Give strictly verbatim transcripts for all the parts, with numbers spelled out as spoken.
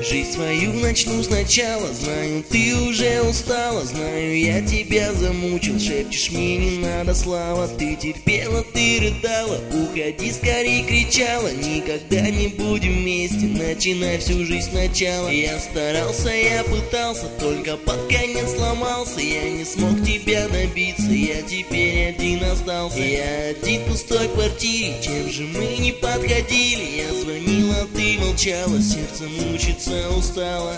Жизнь свою начну сначала. Знаю, ты уже устала. Знаю, я тебя замучил. Шепчешь мне, не надо слава. Ты терпела, ты рыдала. Уходи скорей, кричала. Никогда не будем вместе. Начинай всю жизнь сначала. Я старался, я пытался, только под конец сломался. Я не смог тебя добиться. Я теперь один остался. Я один в пустой квартире. Чем же мы не подходили? Я звонила, ты молчала. Сердце мучится, устала.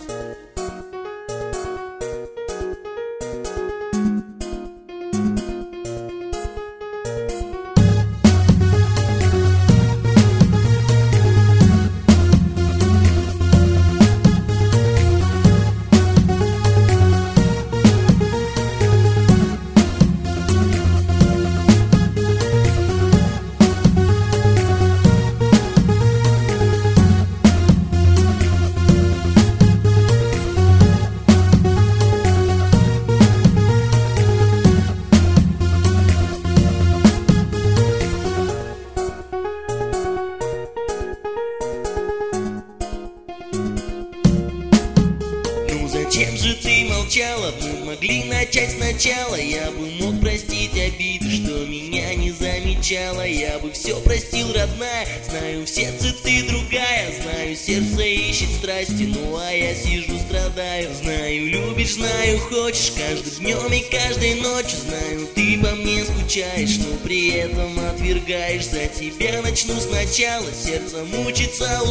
Зачем же ты молчала? Мы могли начать сначала. Я бы мог простить обиды, что меня не замечала. Я бы все простил, родная. Знаю, в сердце ты другая. Знаю, сердце ищет страсти. Ну а я сижу, страдаю. Знаю, любишь, знаю, хочешь. Каждым днем и каждой ночью. Знаю, ты по мне скучаешь, но при этом отвергаешь. За тебя начну сначала. Сердце мучится.